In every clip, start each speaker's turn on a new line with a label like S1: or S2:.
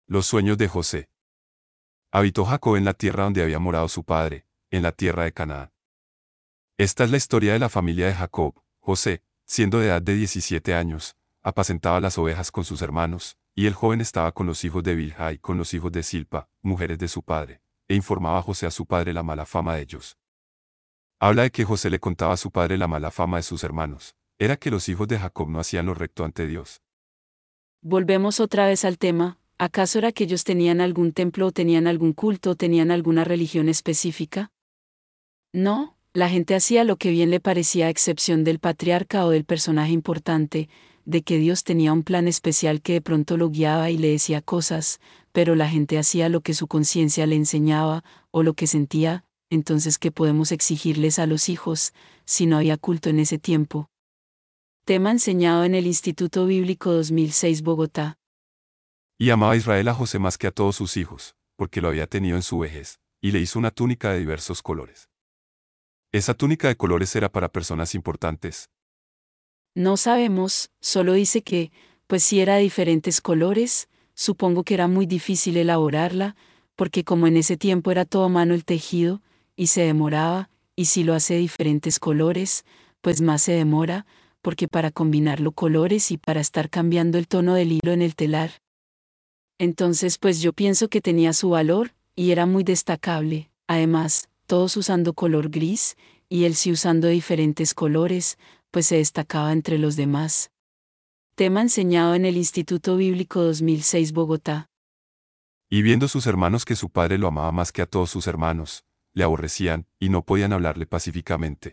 S1: Los sueños de José. Habitó Jacob en la tierra donde había morado su padre, en la tierra de Canaán. Esta es la historia de la familia de Jacob. José, siendo de edad de 17 años, apacentaba las ovejas con sus hermanos, y el joven estaba con los hijos de Bilhá y con los hijos de Silpa, mujeres de su padre, e informaba José a su padre la mala fama de ellos. Habla de que José le contaba a su padre la mala fama de sus hermanos. Era que los hijos de Jacob no hacían lo recto ante Dios.
S2: Volvemos otra vez al tema. ¿Acaso era que ellos tenían algún templo o tenían algún culto o tenían alguna religión específica? No, la gente hacía lo que bien le parecía a excepción del patriarca o del personaje importante, de que Dios tenía un plan especial que de pronto lo guiaba y le decía cosas, pero la gente hacía lo que su conciencia le enseñaba, o lo que sentía. Entonces, ¿qué podemos exigirles a los hijos, si no había culto en ese tiempo? Tema enseñado en el Instituto Bíblico 2006 Bogotá.
S1: Y amaba Israel a José más que a todos sus hijos, porque lo había tenido en su vejez, y le hizo una túnica de diversos colores. Esa túnica de colores era para personas importantes.
S2: No sabemos, solo dice que, pues si era de diferentes colores, supongo que era muy difícil elaborarla, porque como en ese tiempo era todo a mano el tejido, y se demoraba, y si lo hace de diferentes colores, pues más se demora, porque para combinar los colores y para estar cambiando el tono del hilo en el telar. Entonces pues yo pienso que tenía su valor, y era muy destacable, además, todos usando color gris, y él sí usando diferentes colores, pues se destacaba entre los demás. Tema enseñado en el Instituto Bíblico 2006 Bogotá.
S1: Y viendo sus hermanos que su padre lo amaba más que a todos sus hermanos, le aborrecían, y no podían hablarle pacíficamente.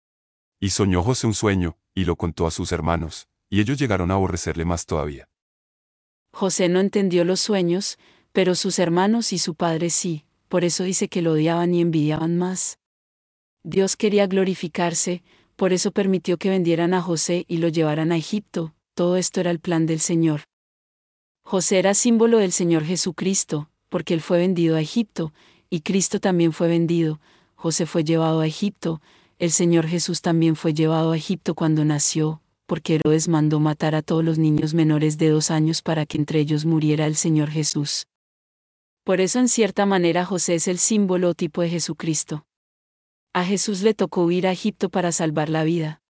S1: Y soñó José un sueño, y lo contó a sus hermanos, y ellos llegaron a aborrecerle más todavía.
S2: José no entendió los sueños, pero sus hermanos y su padre sí, por eso dice que lo odiaban y envidiaban más. Dios quería glorificarse, por eso permitió que vendieran a José y lo llevaran a Egipto. Todo esto era el plan del Señor. José era símbolo del Señor Jesucristo, porque él fue vendido a Egipto, y Cristo también fue vendido. José fue llevado a Egipto, el Señor Jesús también fue llevado a Egipto cuando nació, porque Herodes mandó matar a todos los niños menores de 2 años para que entre ellos muriera el Señor Jesús. Por eso en cierta manera José es el símbolo o tipo de Jesucristo. A Jesús le tocó huir a Egipto para salvar la vida.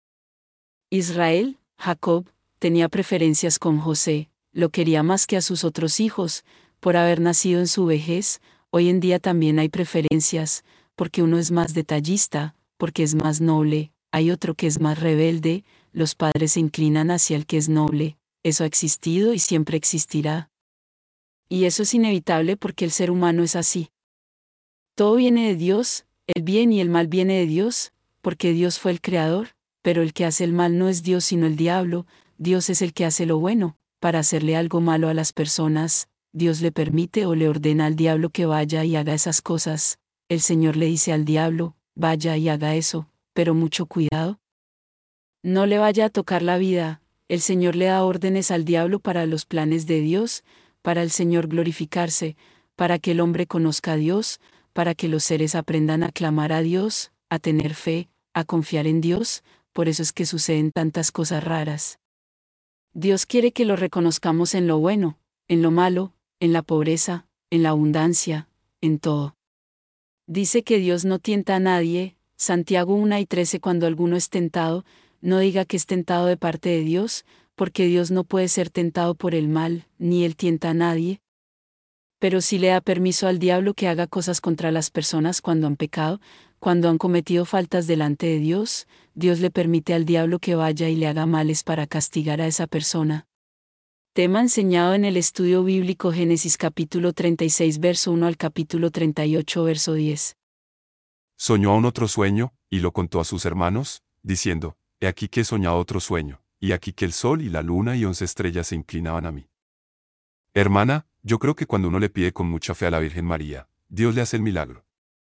S2: Israel, Jacob, tenía preferencias con José, lo quería más que a sus otros hijos, por haber nacido en su vejez. Hoy en día también hay preferencias, porque uno es más detallista, porque es más noble, hay otro que es más rebelde, los padres se inclinan hacia el que es noble, eso ha existido y siempre existirá. Y eso es inevitable porque el ser humano es así. Todo viene de Dios, el bien y el mal viene de Dios, porque Dios fue el creador, pero el que hace el mal no es Dios sino el diablo. Dios es el que hace lo bueno. Para hacerle algo malo a las personas, Dios le permite o le ordena al diablo que vaya y haga esas cosas. El Señor le dice al diablo, vaya y haga eso, pero mucho cuidado. No le vaya a tocar la vida. El Señor le da órdenes al diablo para los planes de Dios, para el Señor glorificarse, para que el hombre conozca a Dios, para que los seres aprendan a clamar a Dios, a tener fe, a confiar en Dios. Por eso es que suceden tantas cosas raras. Dios quiere que lo reconozcamos en lo bueno, en lo malo, en la pobreza, en la abundancia, en todo. Dice que Dios no tienta a nadie. Santiago 1:13. Cuando alguno es tentado, no diga que es tentado de parte de Dios, porque Dios no puede ser tentado por el mal, ni él tienta a nadie. Pero sí le da permiso al diablo que haga cosas contra las personas cuando han pecado, cuando han cometido faltas delante de Dios. Dios le permite al diablo que vaya y le haga males para castigar a esa persona. Tema enseñado en el estudio bíblico Génesis capítulo 36 verso 1 al capítulo 38 verso 10.
S1: Soñó aún otro sueño, y lo contó a sus hermanos, diciendo, he aquí que he soñado otro sueño, y aquí que el sol y la luna y 11 estrellas se inclinaban a mí. Hermana, yo creo que cuando uno le pide con mucha fe a la Virgen María, Dios le hace el milagro.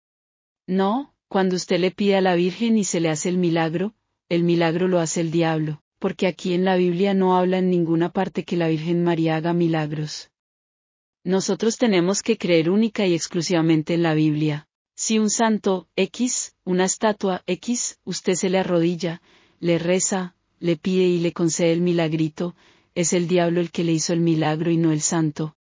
S2: No, cuando usted le pide a la Virgen y se le hace el milagro lo hace el diablo, porque aquí en la Biblia no habla en ninguna parte que la Virgen María haga milagros. Nosotros tenemos que creer única y exclusivamente en la Biblia. Si un santo X, una estatua X, usted se le arrodilla, le reza, le pide y le concede el milagrito, es el diablo el que le hizo el milagro y no el santo,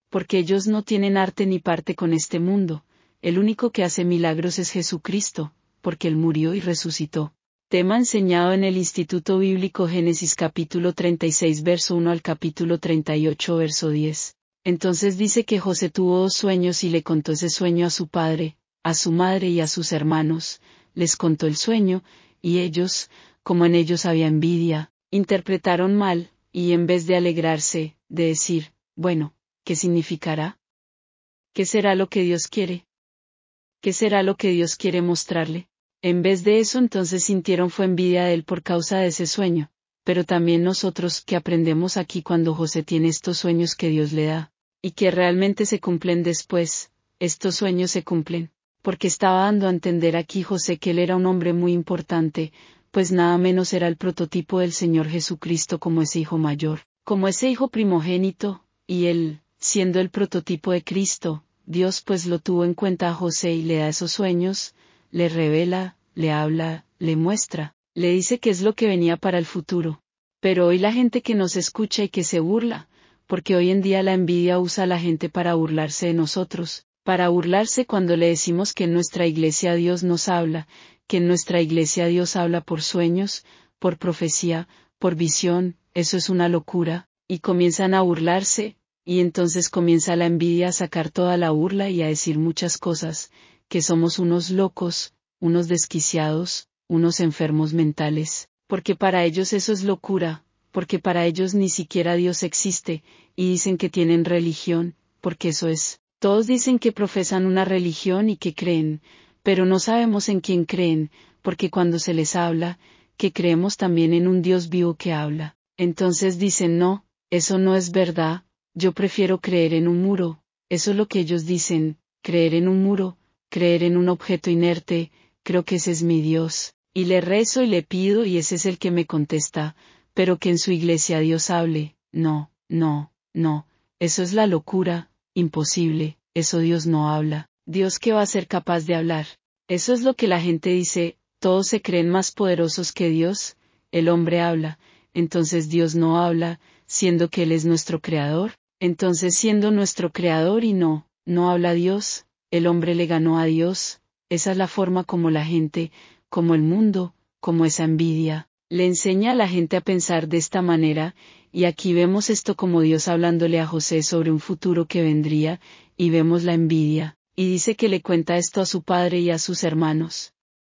S2: porque ellos no tienen arte ni parte con este mundo, el único que hace milagros es Jesucristo, porque Él murió y resucitó. Tema enseñado en el Instituto Bíblico Génesis capítulo 36 verso 1 al capítulo 38 verso 10. Entonces dice que José tuvo 2 sueños y le contó ese sueño a su padre, a su madre y a sus hermanos, les contó el sueño, y ellos, como en ellos había envidia, interpretaron mal, y en vez de alegrarse, de decir, bueno, ¿qué significará? ¿Qué será lo que Dios quiere? ¿Qué será lo que Dios quiere mostrarle? En vez de eso entonces sintieron fue envidia de él por causa de ese sueño, pero también nosotros que aprendemos aquí cuando José tiene estos sueños que Dios le da, y que realmente se cumplen después, estos sueños se cumplen, porque estaba dando a entender aquí José que él era un hombre muy importante, pues nada menos era el prototipo del Señor Jesucristo como ese hijo mayor, como ese hijo primogénito, y él, siendo el prototipo de Cristo, Dios pues lo tuvo en cuenta a José y le da esos sueños, le revela, le habla, le muestra, le dice qué es lo que venía para el futuro. Pero hoy la gente que nos escucha y que se burla, porque hoy en día la envidia usa a la gente para burlarse de nosotros, para burlarse cuando le decimos que en nuestra iglesia Dios nos habla, que en nuestra iglesia Dios habla por sueños, por profecía, por visión, eso es una locura, y comienzan a burlarse, y entonces comienza la envidia a sacar toda la burla y a decir muchas cosas, que somos unos locos, unos desquiciados, unos enfermos mentales, porque para ellos eso es locura, porque para ellos ni siquiera Dios existe, y dicen que tienen religión, porque eso es. Todos dicen que profesan una religión y que creen, pero no sabemos en quién creen, porque cuando se les habla, que creemos también en un Dios vivo que habla, entonces dicen no, eso no es verdad, yo prefiero creer en un muro, eso es lo que ellos dicen, creer en un muro, creer en un objeto inerte, creo que ese es mi Dios, y le rezo y le pido y ese es el que me contesta, pero que en su iglesia Dios hable, no, no, no, eso es la locura, imposible, eso Dios no habla, Dios qué va a ser capaz de hablar, eso es lo que la gente dice, todos se creen más poderosos que Dios, el hombre habla, entonces Dios no habla, siendo que Él es nuestro creador, entonces siendo nuestro creador y no habla Dios, el hombre le ganó a Dios, esa es la forma como la gente, como el mundo, como esa envidia, le enseña a la gente a pensar de esta manera, y aquí vemos esto como Dios hablándole a José sobre un futuro que vendría, y vemos la envidia, y dice que le cuenta esto a su padre y a sus hermanos.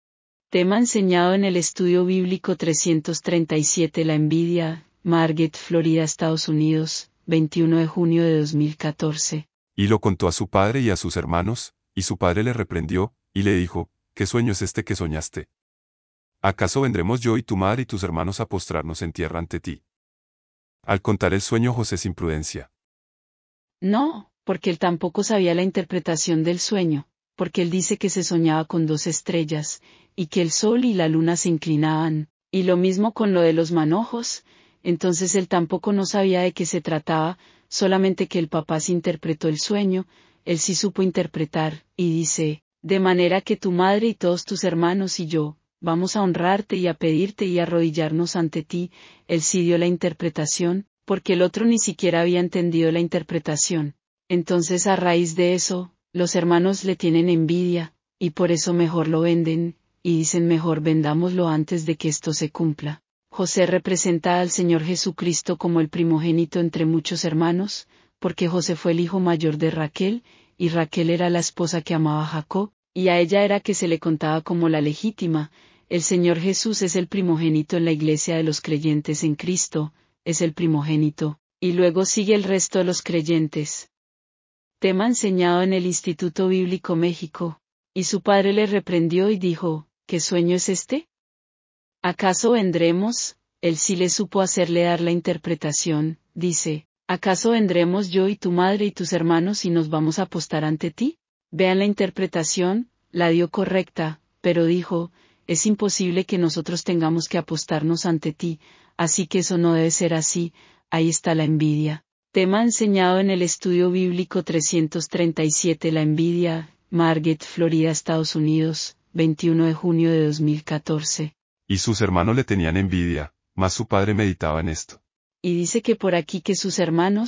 S2: Tema enseñado en el Estudio Bíblico 337 La envidia, Margate, Florida, Estados Unidos, 21 de junio de 2014.
S1: Y lo contó a su padre y a sus hermanos, y su padre le reprendió, y le dijo, ¿qué sueño es este que soñaste? ¿Acaso vendremos yo y tu madre y tus hermanos a postrarnos en tierra ante ti? Al contar el sueño José sin prudencia.
S2: No, porque él tampoco sabía la interpretación del sueño, porque él dice que se soñaba con 2 estrellas, y que el sol y la luna se inclinaban, y lo mismo con lo de los manojos, entonces él tampoco no sabía de qué se trataba, solamente que el papá se interpretó el sueño, él sí supo interpretar, y dice, de manera que tu madre y todos tus hermanos y yo, vamos a honrarte y a pedirte y a arrodillarnos ante ti, él sí dio la interpretación, porque el otro ni siquiera había entendido la interpretación. Entonces a raíz de eso, los hermanos le tienen envidia, y por eso mejor lo venden, y dicen mejor vendámoslo antes de que esto se cumpla. José representa al Señor Jesucristo como el primogénito entre muchos hermanos, porque José fue el hijo mayor de Raquel, y Raquel era la esposa que amaba a Jacob, y a ella era que se le contaba como la legítima. El Señor Jesús es el primogénito en la iglesia de los creyentes en Cristo, es el primogénito, y luego sigue el resto de los creyentes. Tema enseñado en el Instituto Bíblico México, y su padre le reprendió y dijo, ¿qué sueño es este? ¿Acaso vendremos? Él sí le supo hacerle dar la interpretación, dice, ¿acaso vendremos yo y tu madre y tus hermanos y nos vamos a apostar ante ti? Vean la interpretación, la dio correcta, pero dijo, es imposible que nosotros tengamos que apostarnos ante ti, así que eso no debe ser así, ahí está la envidia. Tema enseñado en el Estudio Bíblico 337 La envidia, Margate, Florida, Estados Unidos, 21 de junio de 2014.
S1: Y sus hermanos le tenían envidia, mas su padre meditaba en esto.
S2: Y dice que por aquí que sus hermanos,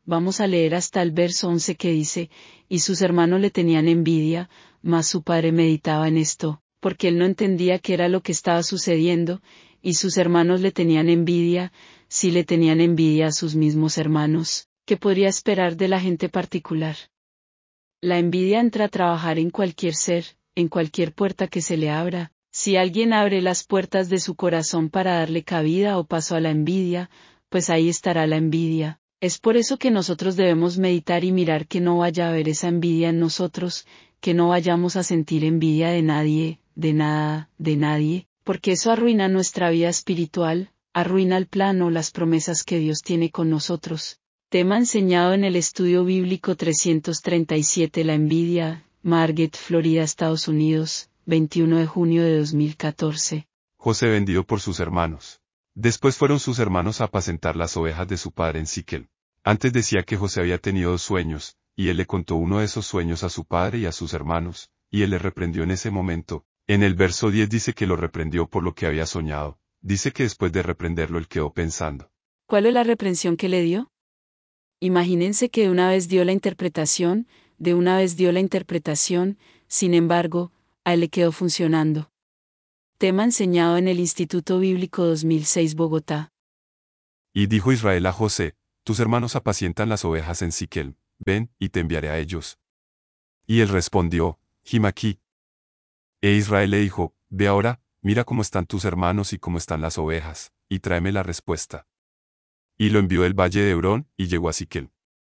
S2: Vamos a leer hasta el verso 11 que dice, y sus hermanos le tenían envidia, mas su padre meditaba en esto, porque él no entendía qué era lo que estaba sucediendo, y sus hermanos le tenían envidia, si le tenían envidia a sus mismos hermanos, ¿qué podría esperar de la gente particular? La envidia entra a trabajar en cualquier ser, en cualquier puerta que se le abra. Si alguien abre las puertas de su corazón para darle cabida o paso a la envidia, pues ahí estará la envidia. Es por eso que nosotros debemos meditar y mirar que no vaya a haber esa envidia en nosotros, que no vayamos a sentir envidia de nadie, de nada, de nadie, porque eso arruina nuestra vida espiritual, arruina el plan o las promesas que Dios tiene con nosotros. Tema enseñado en el estudio bíblico 337. La envidia, Margate, Florida, Estados Unidos, 21 de junio de 2014.
S1: José vendido por sus hermanos. Después fueron sus hermanos a apacentar las ovejas de su padre en Siquem. Antes decía que José había tenido 2 sueños, y él le contó uno de esos sueños a su padre y a sus hermanos, y él le reprendió en ese momento. En el verso 10 dice que lo reprendió por lo que había soñado. Dice que después de reprenderlo él quedó pensando.
S2: ¿Cuál es la reprensión que le dio? Imagínense que de una vez dio la interpretación, sin embargo, a él le quedó funcionando. Tema enseñado en el Instituto Bíblico 2006 Bogotá.
S1: Y dijo Israel a José, tus hermanos apacientan las ovejas en Siquem, ven, y te enviaré a ellos. Y él respondió, Jim aquí. E Israel le dijo, ve ahora, mira cómo están tus hermanos y cómo están las ovejas, y tráeme la respuesta. Y lo envió del valle de Hebrón, y llegó a Siquem.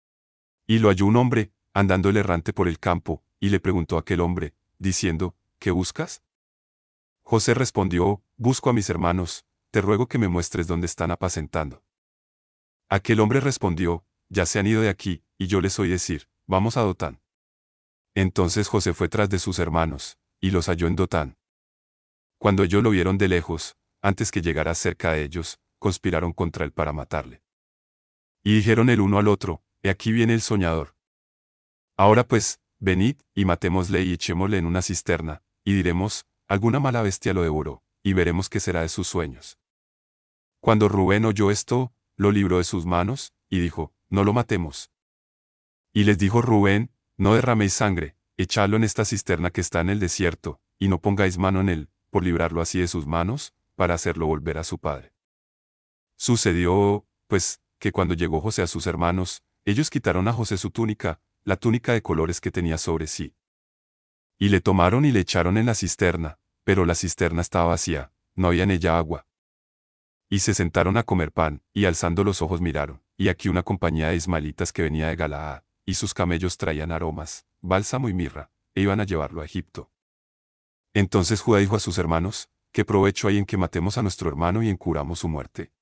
S1: Y lo halló un hombre, andando el errante por el campo, y le preguntó a aquel hombre, diciendo, ¿qué buscas? José respondió, busco a mis hermanos, te ruego que me muestres dónde están apacentando. Aquel hombre respondió, ya se han ido de aquí, y yo les oí decir, vamos a Dotán. Entonces José fue tras de sus hermanos, y los halló en Dotán. Cuando ellos lo vieron de lejos, antes que llegara cerca de ellos, conspiraron contra él para matarle. Y dijeron el uno al otro, he aquí viene el soñador. Ahora pues, venid, y matémosle y echémosle en una cisterna, y diremos, alguna mala bestia lo devoró, y veremos qué será de sus sueños. Cuando Rubén oyó esto, lo libró de sus manos, y dijo, no lo matemos. Y les dijo Rubén, no derraméis sangre, echadlo en esta cisterna que está en el desierto, y no pongáis mano en él, por librarlo así de sus manos, para hacerlo volver a su padre. Sucedió, pues, que cuando llegó José a sus hermanos, ellos quitaron a José su túnica, la túnica de colores que tenía sobre sí. Y le tomaron y le echaron en la cisterna, pero la cisterna estaba vacía, no había en ella agua. Y se sentaron a comer pan, y alzando los ojos miraron, y aquí una compañía de ismaelitas que venía de Galaad, y sus camellos traían aromas, bálsamo y mirra, e iban a llevarlo a Egipto. Entonces Judá dijo a sus hermanos, ¿qué provecho hay en que matemos a nuestro hermano y encubramos su muerte?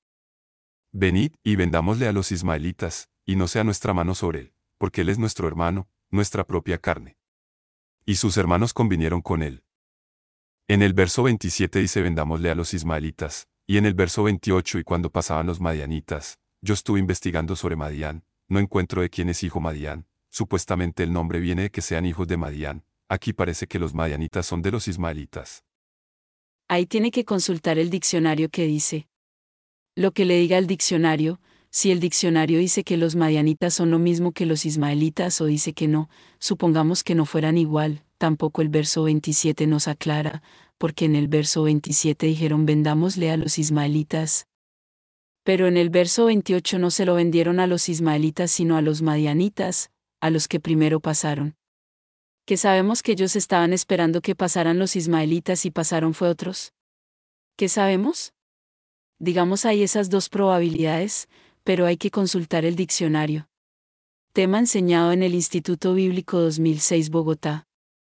S1: Venid y vendámosle a los ismaelitas, y no sea nuestra mano sobre él, porque él es nuestro hermano, nuestra propia carne. Y sus hermanos convinieron con él. En el verso 27 dice vendámosle a los ismaelitas, y en el verso 28 y cuando pasaban los madianitas, yo estuve investigando sobre Madián, no encuentro de quién es hijo Madián, supuestamente el nombre viene de que sean hijos de Madián, aquí parece que los madianitas son de los ismaelitas.
S2: Ahí tiene que consultar el diccionario que dice. Lo que le diga el diccionario, si el diccionario dice que los madianitas son lo mismo que los ismaelitas o dice que no, supongamos que no fueran igual, tampoco el verso 27 nos aclara, porque en el verso 27 dijeron vendámosle a los ismaelitas. Pero en el verso 28 no se lo vendieron a los ismaelitas sino a los madianitas, a los que primero pasaron. ¿Que sabemos que ellos estaban esperando que pasaran los ismaelitas y pasaron fue otros? ¿Qué sabemos? Digamos hay esas dos probabilidades, pero hay que consultar el diccionario. Tema enseñado en el Instituto Bíblico 2006 Bogotá.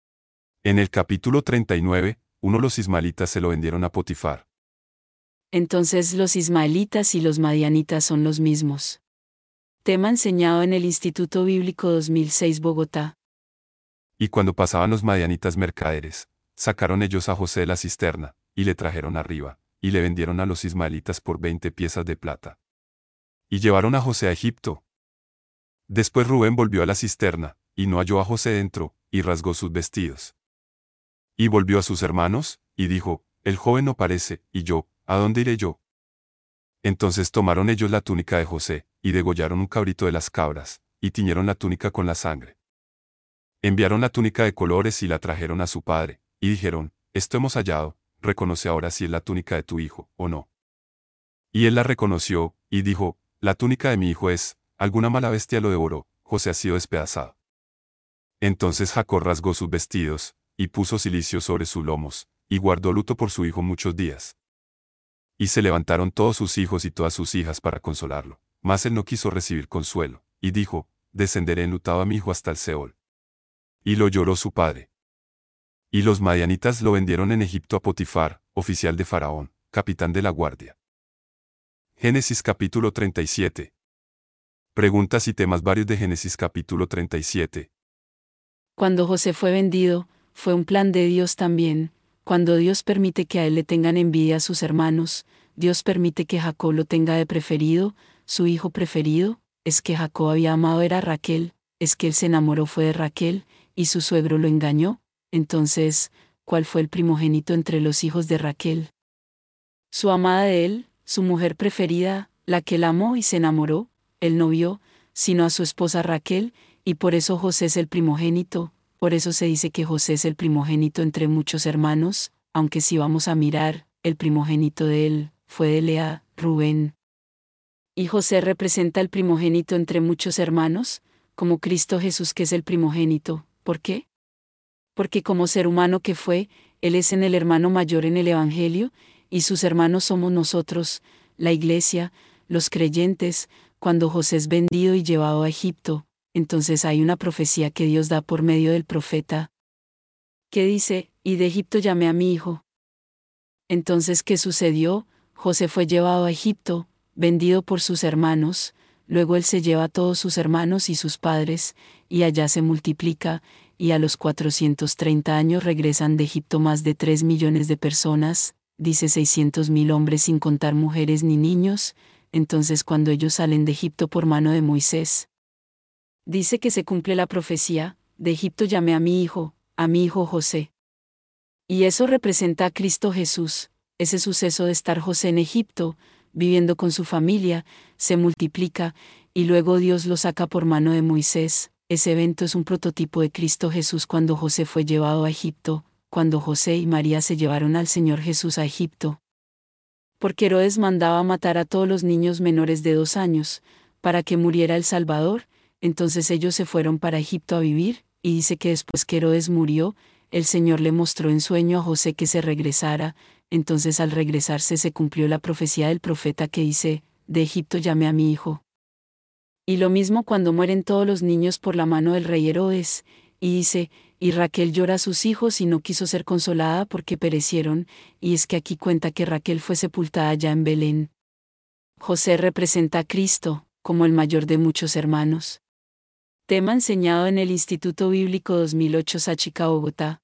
S1: En el capítulo 39, los ismaelitas se lo vendieron a Potifar.
S2: Entonces los ismaelitas y los madianitas son los mismos. Tema enseñado en el Instituto Bíblico 2006 Bogotá.
S1: Y cuando pasaban los madianitas mercaderes, sacaron ellos a José de la cisterna, y le trajeron arriba, y le vendieron a los ismaelitas por 20 piezas de plata. Y llevaron a José a Egipto. Después Rubén volvió a la cisterna, y no halló a José dentro, y rasgó sus vestidos. Y volvió a sus hermanos, y dijo, el joven no parece, y yo, ¿a dónde iré yo? Entonces tomaron ellos la túnica de José, y degollaron un cabrito de las cabras, y tiñeron la túnica con la sangre. Enviaron la túnica de colores y la trajeron a su padre, y dijeron, esto hemos hallado, reconoce ahora si es la túnica de tu hijo, o no. Y él la reconoció, y dijo, la túnica de mi hijo es, alguna mala bestia lo devoró, José ha sido despedazado. Entonces Jacob rasgó sus vestidos, y puso cilicio sobre sus lomos, y guardó luto por su hijo muchos días. Y se levantaron todos sus hijos y todas sus hijas para consolarlo, mas él no quiso recibir consuelo, y dijo, descenderé enlutado a mi hijo hasta el Seol. Y lo lloró su padre. Y los madianitas lo vendieron en Egipto a Potifar, oficial de Faraón, capitán de la guardia. Génesis capítulo 37. Preguntas y temas varios de Génesis capítulo 37.
S2: Cuando José fue vendido, fue un plan de Dios también. Cuando Dios permite que a él le tengan envidia a sus hermanos, Dios permite que Jacob lo tenga de preferido, su hijo preferido, es que Jacob había amado era a Raquel, es que él se enamoró fue de Raquel, y su suegro lo engañó. Entonces, ¿cuál fue el primogénito entre los hijos de Raquel? Su amada de él, su mujer preferida, la que él amó y se enamoró, él no vio, sino a su esposa Raquel, y por eso José es el primogénito, por eso se dice que José es el primogénito entre muchos hermanos, aunque si vamos a mirar, el primogénito de él, fue de Lea, Rubén. Y José representa el primogénito entre muchos hermanos, como Cristo Jesús que es el primogénito. ¿Por qué? Porque como ser humano que fue, él es en el hermano mayor en el Evangelio, y sus hermanos somos nosotros, la iglesia, los creyentes, cuando José es vendido y llevado a Egipto, entonces hay una profecía que Dios da por medio del profeta, que dice, y de Egipto llamé a mi hijo. Entonces, ¿qué sucedió? José fue llevado a Egipto, vendido por sus hermanos, luego él se lleva a todos sus hermanos y sus padres, y allá se multiplica, y a los 430 años regresan de Egipto más de 3 millones de personas, dice 600.000 hombres sin contar mujeres ni niños, entonces cuando ellos salen de Egipto por mano de Moisés, dice que se cumple la profecía, de Egipto llamé a mi hijo José. Y eso representa a Cristo Jesús, ese suceso de estar José en Egipto, viviendo con su familia, se multiplica, y luego Dios lo saca por mano de Moisés. Ese evento es un prototipo de Cristo Jesús cuando José fue llevado a Egipto, cuando José y María se llevaron al Señor Jesús a Egipto. Porque Herodes mandaba matar a todos los niños menores de 2 años, para que muriera el Salvador, entonces ellos se fueron para Egipto a vivir, y dice que después que Herodes murió, el Señor le mostró en sueño a José que se regresara, entonces al regresarse se cumplió la profecía del profeta que dice, de Egipto llamé a mi hijo. Y lo mismo cuando mueren todos los niños por la mano del rey Herodes, y dice, y Raquel llora a sus hijos y no quiso ser consolada porque perecieron, y es que aquí cuenta que Raquel fue sepultada ya en Belén. José representa a Cristo, como el mayor de muchos hermanos. Tema enseñado en el Instituto Bíblico 2008 Sáchica, Bogotá.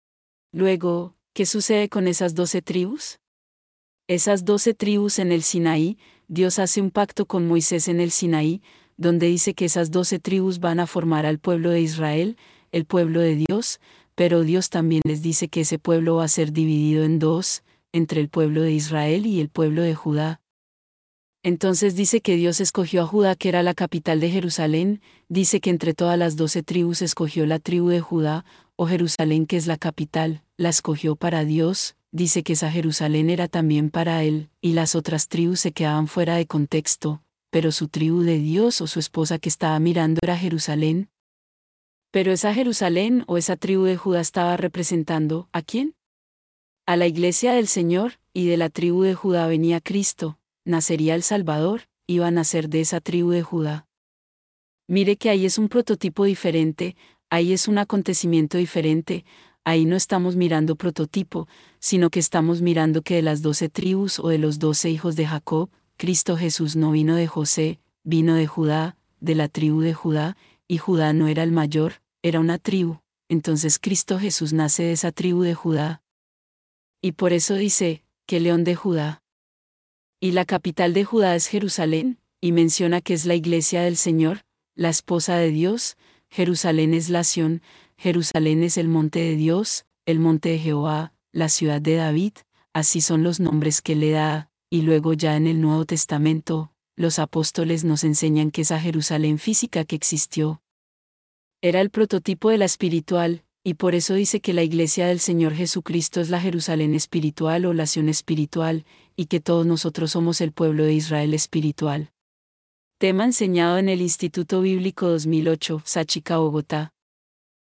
S2: Luego, ¿qué sucede con esas 12 tribus? Esas 12 tribus en el Sinaí, Dios hace un pacto con Moisés en el Sinaí, donde dice que esas 12 tribus van a formar al pueblo de Israel, el pueblo de Dios, pero Dios también les dice que ese pueblo va a ser dividido en dos, entre el pueblo de Israel y el pueblo de Judá. Entonces dice que Dios escogió a Judá, que era la capital de Jerusalén, dice que entre todas las 12 tribus escogió la tribu de Judá, o Jerusalén que es la capital, la escogió para Dios, dice que esa Jerusalén era también para él, y las otras tribus se quedaban fuera de contexto, pero su tribu de Dios o su esposa que estaba mirando era Jerusalén. Pero esa Jerusalén o esa tribu de Judá estaba representando, ¿a quién? A la iglesia del Señor, y de la tribu de Judá venía Cristo, nacería el Salvador, iba a nacer de esa tribu de Judá. Mire que ahí es un prototipo diferente, ahí es un acontecimiento diferente, ahí no estamos mirando prototipo, sino que estamos mirando que de las 12 tribus o de los 12 hijos de Jacob, Cristo Jesús no vino de José, vino de Judá, de la tribu de Judá, y Judá no era el mayor, era una tribu, entonces Cristo Jesús nace de esa tribu de Judá. Y por eso dice, que León de Judá. Y la capital de Judá es Jerusalén, y menciona que es la iglesia del Señor, la esposa de Dios, Jerusalén es la Sión, Jerusalén es el monte de Dios, el monte de Jehová, la ciudad de David, así son los nombres que le da, y luego ya en el Nuevo Testamento, los apóstoles nos enseñan que esa Jerusalén física que existió era el prototipo de la espiritual, y por eso dice que la iglesia del Señor Jesucristo es la Jerusalén espiritual o la Sión espiritual, y que todos nosotros somos el pueblo de Israel espiritual. Tema enseñado en el Instituto Bíblico 2008, Sáchica, Bogotá.